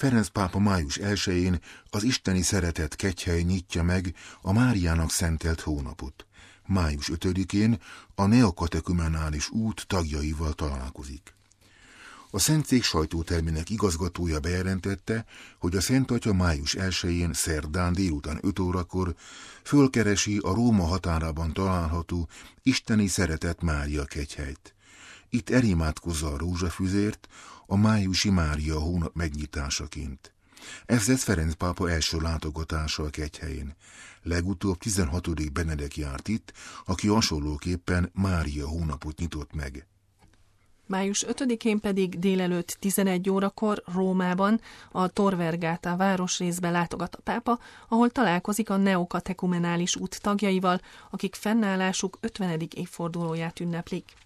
Ferenc pápa május 1-én az isteni szeretet kegyhely nyitja meg a Máriának szentelt hónapot. Május 5-én a neokatekumenális út tagjaival találkozik. A Szentszék sajtótermének igazgatója bejelentette, hogy a Szent Atya május 1-én szerdán délután 5 órakor fölkeresi a Róma határában található isteni szeretett Mária kegyhelyt. Itt elimádkozza a rózsafüzért a májusi Mária hónap megnyitásaként. Ez lesz Ferenc pápa első látogatása a kegyhelyén. Legutóbb 16. Benedek járt itt, aki hasonlóképpen Mária hónapot nyitott meg. Május 5-én pedig délelőtt 11 órakor Rómában a Tor Vergata városrészbe látogat a pápa, ahol találkozik a neokatekumenális út tagjaival, akik fennállásuk 50. évfordulóját ünneplik.